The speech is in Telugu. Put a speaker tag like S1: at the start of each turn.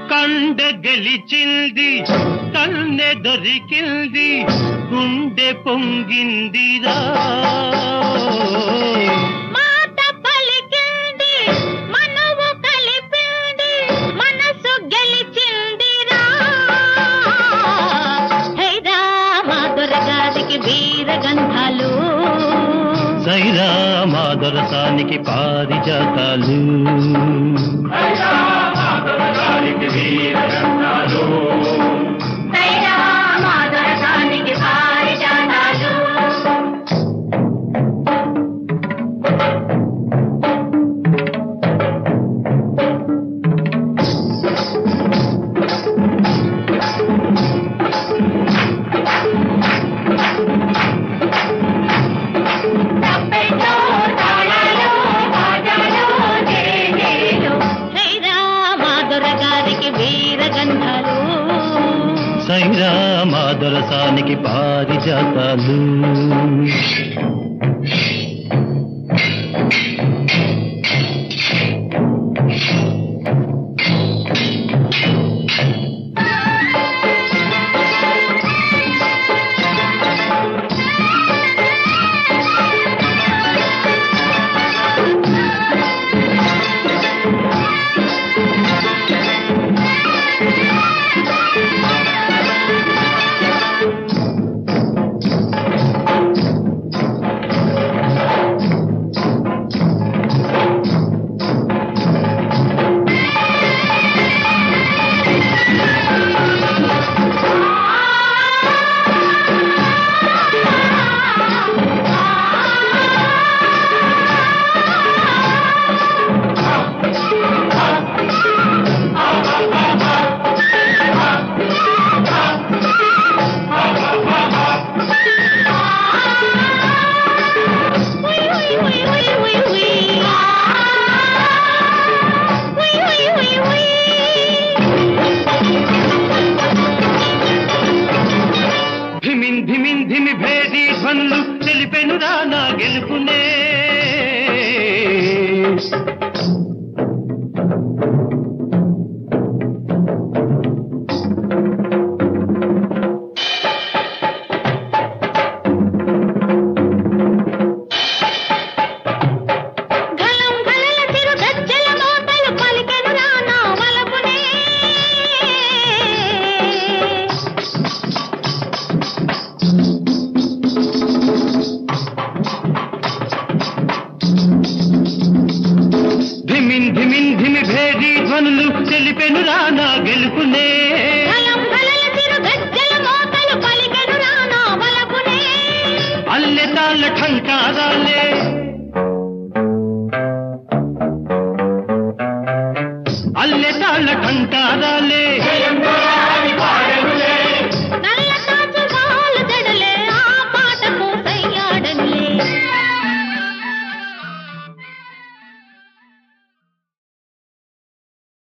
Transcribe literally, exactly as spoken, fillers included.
S1: కండ గెలిచింది కన్నె దొరికింది గుండె పొంగిందిరా
S2: మాట పలికింది మనవు కలిపింది మనసు గెలిచిందిరా హైరా మా దొరగారికి వీరగంధాలు
S1: సైరా మా దొరసానికి పారిజాతాలు
S2: సైరా మా దొరగారికి పారిజాతాలు
S1: సైరా మా దొరసానికి పారిజాతాలు ధిమిన్ ధిమిన్ ధిమి భేది ధ్వనులు తెలిపెనురా నా గెలుపునే ధిమిన్ ధిమిన్ ధిమి భేది ధ్వనులు తెలిపెనురా నా గెలుపునే అల్లె తాళ్ళ ఠంకారాలే అల్లె తాళ్ళ ఠంకారాలే